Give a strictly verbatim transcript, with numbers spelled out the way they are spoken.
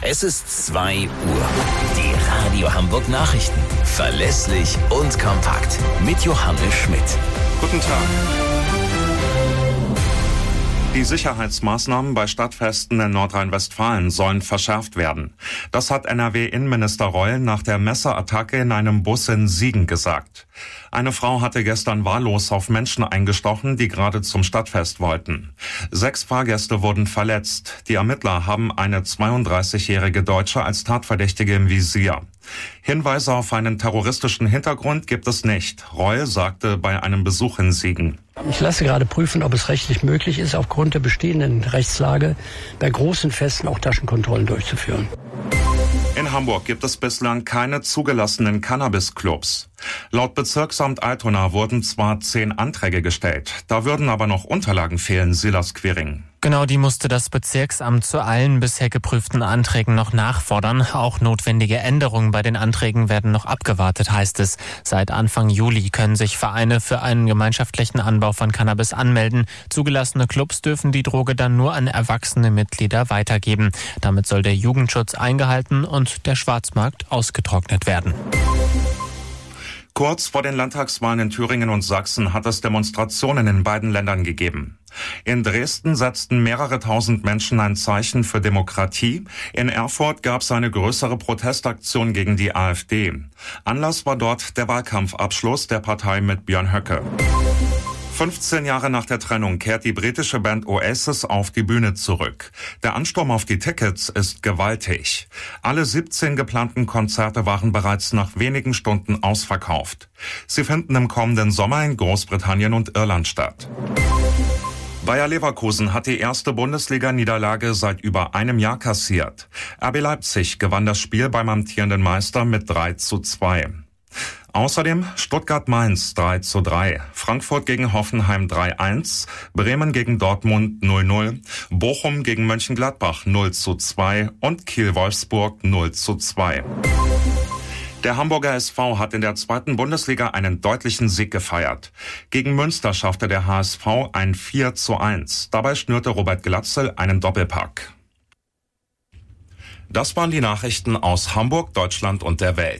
Es ist zwei Uhr. Die Radio Hamburg Nachrichten. Verlässlich und kompakt. Mit Johannes Schmidt. Guten Tag. Die Sicherheitsmaßnahmen bei Stadtfesten in Nordrhein-Westfalen sollen verschärft werden. Das hat N R W-Innenminister Reul nach der Messerattacke in einem Bus in Siegen gesagt. Eine Frau hatte gestern wahllos auf Menschen eingestochen, die gerade zum Stadtfest wollten. Sechs Fahrgäste wurden verletzt. Die Ermittler haben eine zweiunddreißigjährige Deutsche als Tatverdächtige im Visier. Hinweise auf einen terroristischen Hintergrund gibt es nicht. Reul sagte bei einem Besuch in Siegen: Ich lasse gerade prüfen, ob es rechtlich möglich ist, aufgrund der bestehenden Rechtslage bei großen Festen auch Taschenkontrollen durchzuführen. In Hamburg gibt es bislang keine zugelassenen Cannabis-Clubs. Laut Bezirksamt Altona wurden zwar zehn Anträge gestellt, da würden aber noch Unterlagen fehlen, Silas Quiring. Genau, die musste das Bezirksamt zu allen bisher geprüften Anträgen noch nachfordern. Auch notwendige Änderungen bei den Anträgen werden noch abgewartet, heißt es. Seit Anfang Juli können sich Vereine für einen gemeinschaftlichen Anbau von Cannabis anmelden. Zugelassene Clubs dürfen die Droge dann nur an erwachsene Mitglieder weitergeben. Damit soll der Jugendschutz eingehalten und der Schwarzmarkt ausgetrocknet werden. Kurz vor den Landtagswahlen in Thüringen und Sachsen hat es Demonstrationen in beiden Ländern gegeben. In Dresden setzten mehrere tausend Menschen ein Zeichen für Demokratie. In Erfurt gab es eine größere Protestaktion gegen die AfD. Anlass war dort der Wahlkampfabschluss der Partei mit Björn Höcke. fünfzehn Jahre nach der Trennung kehrt die britische Band Oasis auf die Bühne zurück. Der Ansturm auf die Tickets ist gewaltig. Alle siebzehn geplanten Konzerte waren bereits nach wenigen Stunden ausverkauft. Sie finden im kommenden Sommer in Großbritannien und Irland statt. Bayer Leverkusen hat die erste Bundesliga-Niederlage seit über einem Jahr kassiert. R B Leipzig gewann das Spiel beim amtierenden Meister mit drei zu zwei. Außerdem Stuttgart-Mainz drei zu drei, Frankfurt gegen Hoffenheim drei eins, Bremen gegen Dortmund null null, Bochum gegen Mönchengladbach null zu zwei und Kiel-Wolfsburg null zu zwei. Der Hamburger S V hat in der zweiten Bundesliga einen deutlichen Sieg gefeiert. Gegen Münster schaffte der H S V ein vier zu eins. Dabei schnürte Robert Glatzel einen Doppelpack. Das waren die Nachrichten aus Hamburg, Deutschland und der Welt.